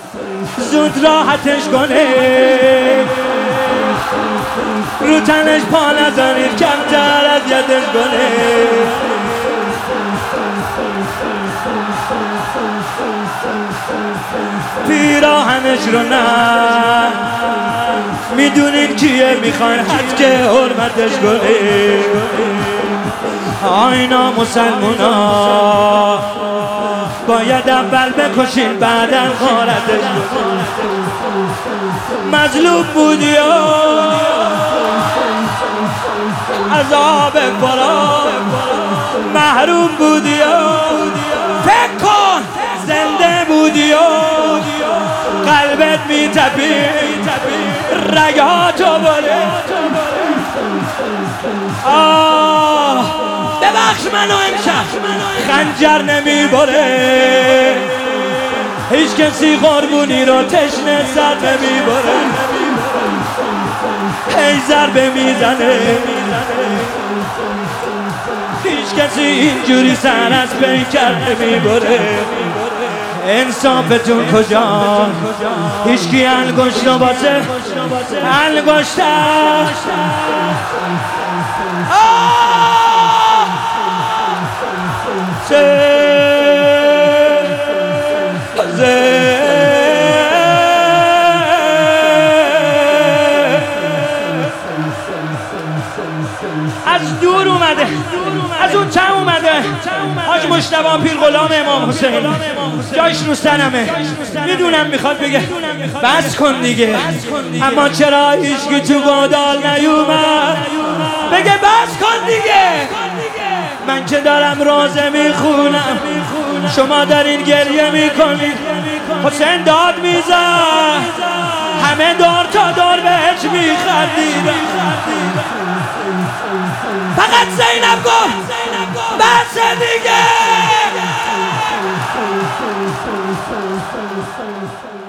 زود راحتش کنه، رو تنش پا نزنید کمتر اذیتش کنه. پیراهنش رو نه میدونید کیه میخواین حد که حرمتش کنه. آینا مسلمونا باید اول بکشین بعداً غارتش کنین. مظلوم بودی و عذاب فرا محروم بودی و فکر کن زنده بودی و قلبت میتپید رگاتو بره. ببخش منو امشب خنجر نمیبره، هیچ کسی قربونی رو تشنه سر نمیبره. هی ضربه میزنه، هیچ کسی اینجوری سر از پیکر نمیبره. انصافتون کجا؟ هیچکی انگشت رو واسه انگشتر از دور اومده، از اون چم اومده. حاج مجتبی پیر غلام امام حسین جایش رو سرمه. میدونم میخواد بگه بس کن دیگه، اما چرا هیچکی تو گودال نیومد بگه بس کن دیگه. من که دارم روزه میخونم، شما دارین گریه میکنید. حسین داد میزن، همه دور تا دور بهش میخندید. فقط زینب گفت بس دیگه.